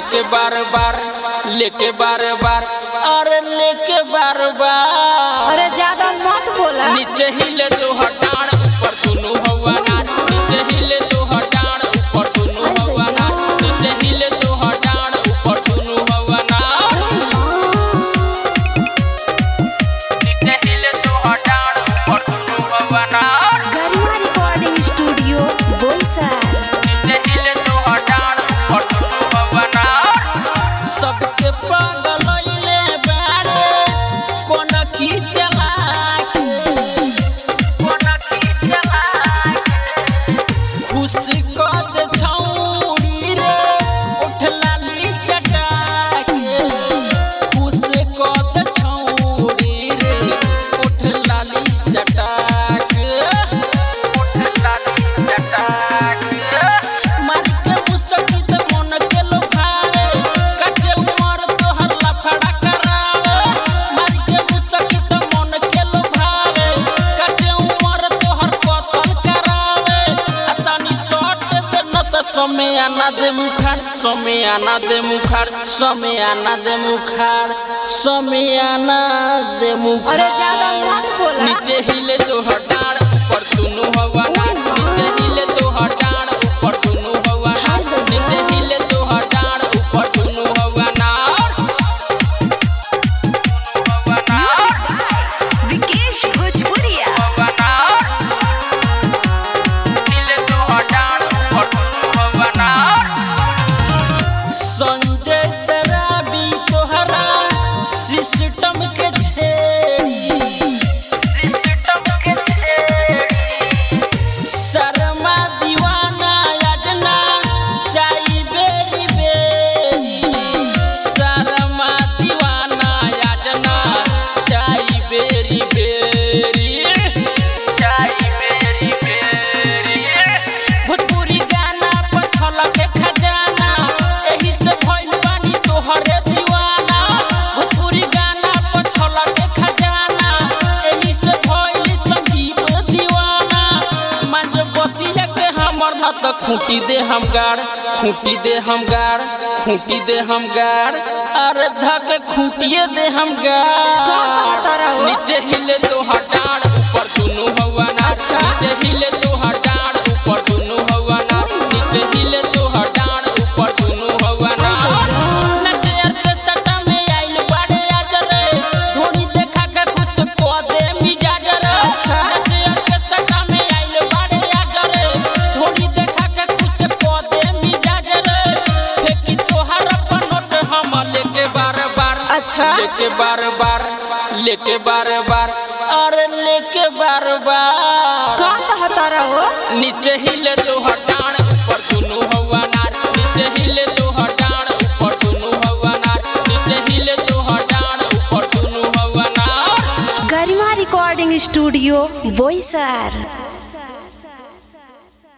लेके बार बार अरे लेके बार बार। अरे ज्यादा मत बोला। नीचे हिले तो हटाड़ ऊपर दोनों हवा नार, नीचे हिले तो हटाड़ ऊपर दोनों हवा नार, नीचे हिले तो हटाड़ ऊपर दोनों हवा नार, नीचे हिले तो हटाड़ ऊपर दोनों हवा नार। Garima recording studio Boisar. नीचे हिले तो हटाड़ ऊपर दोनों हवा नार। सबके पागल लइले बारे कोन की चला के, कोन की चला के खुश कद छौड़ी रे उठला ली चटा के, खुश कद छौड़ी रे उठला ली चटा के, उठला ली चटा के। मार के मुसकी त मन के लोभावे, कच्चे उमर तोहर लफड़ा करावे। मार के मुसकी त मन के लोभावे, कच्चे उमर तोहर कतल करावे। अतनी शॉट दे न त समय आना दे मुखार, समय आना दे मुखार, समय आना दे मुखार, समय आना दे मुखार। अरे ज्यादा मत बोला। नीचे हिले तो हटाड़ ऊपर दोनों हवा नार, नीचे हिले तो हटाड़ ऊपर दोनों हवा नार, नीचे हिले तो हटाड़ ऊपर दोनों हवा नार, हवा नार, विकेश भोजपुरिया। हवा नार, हिले तो हटाड़ ऊपर दोनों हवा नार। संजय शराबी तोहरा सिस्टम के छेड़ी, सिस्टम के छेड़ी। शर्मा दीवाना याजना चाही बेरी बेरी, शर्मा दीवाना याजना चाही बेरी बेरी, चाही बेरी बेरी। भोजपुरी गाना पछल के खजाना, एही से भइल बानी तोहरे दीवाना। भोजपुरी गाना पछल के खजाना, एही से भइल संगीत दीवाना। मांझ बतिया के हमर न त खूंटी दे हम गाड़, खूंटी दे हम गाड़, खूंटी दे हम गाड़, अरे धक खूंटिए दे हम गाड़। नीचे हिले तो हटाड़ ऊपर दोनों हवा नार, नीचे हिले तो हटाड़ ऊपर दोनों हवा नार, नीचे हिले तो हटाड़ ऊपर दोनों हवा नार। नचर के सटा में आइल बाड़े आजरे, धोनी देखा के खुश को दे मिजाज रे। नचर के सटा में आइल बाड़े आजरे, धोनी देखा के खुश को दे मिजाज रे। फेंकी तोहर पनोट हम लेके बार बार, अच्छा। लेके बार बार, लेके बार बार, अरे लेके बार बार। का कहता रहो? नीचे हिले तो हटाड़ ऊपर दोनों हवा नार, नीचे हिले तो हटाड़ ऊपर दोनों हवा नार, नीचे हिले तो हटाड़ ऊपर दोनों हवा नार। Garima recording studio Boisar.